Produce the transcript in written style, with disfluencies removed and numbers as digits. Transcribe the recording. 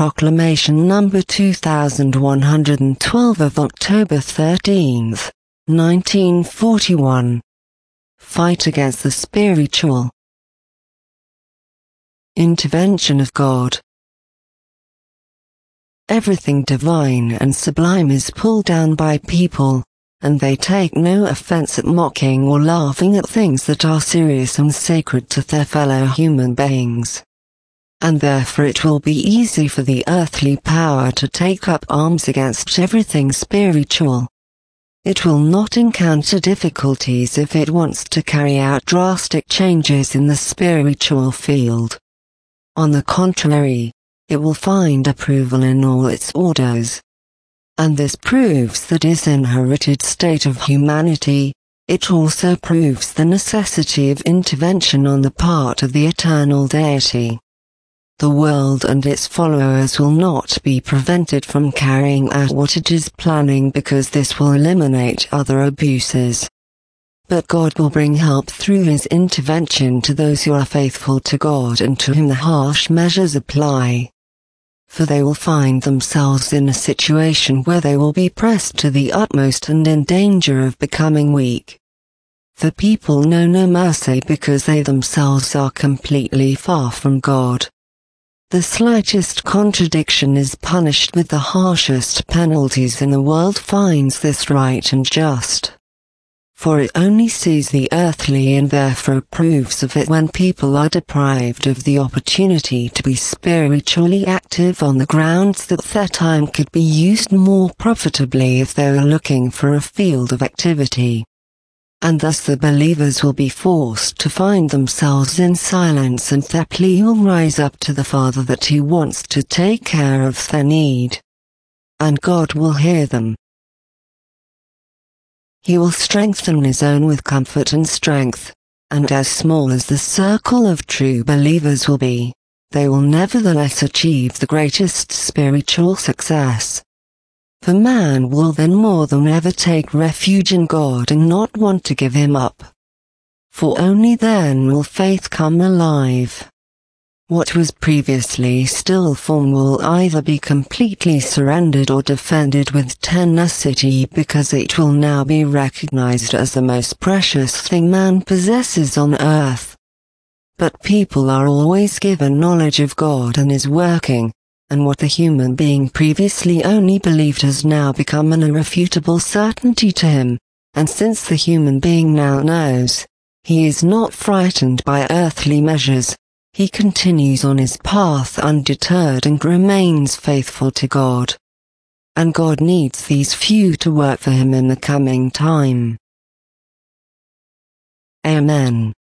Proclamation number 2112 of October 13, 1941. Fight against the spiritual intervention of God. Everything divine and sublime is pulled down by people, and they take no offense at mocking or laughing at things that are serious and sacred to their fellow human beings. And therefore it will be easy for the earthly power to take up arms against everything spiritual. It will not encounter difficulties if it wants to carry out drastic changes in the spiritual field. On the contrary, it will find approval in all its orders. And this proves that its inherited state of humanity. It also proves the necessity of intervention on the part of the eternal deity. The world and its followers will not be prevented from carrying out what it is planning because this will eliminate other abuses. But God will bring help through His intervention to those who are faithful to God and to whom the harsh measures apply. For they will find themselves in a situation where they will be pressed to the utmost and in danger of becoming weak. The people know no mercy because they themselves are completely far from God. The slightest contradiction is punished with the harshest penalties, and the world finds this right and just. For it only sees the earthly and therefore approves of it when people are deprived of the opportunity to be spiritually active on the grounds that their time could be used more profitably if they were looking for a field of activity. And thus the believers will be forced to find themselves in silence, and their plea will rise up to the Father that He wants to take care of their need. And God will hear them. He will strengthen His own with comfort and strength, and as small as the circle of true believers will be, they will nevertheless achieve the greatest spiritual success. For man will then more than ever take refuge in God and not want to give Him up. For only then will faith come alive. What was previously still form will either be completely surrendered or defended with tenacity, because it will now be recognized as the most precious thing man possesses on earth. But people are always given knowledge of God and His working, and what the human being previously only believed has now become an irrefutable certainty to him, and since the human being now knows, he is not frightened by earthly measures. He continues on his path undeterred and remains faithful to God. And God needs these few to work for Him in the coming time. Amen.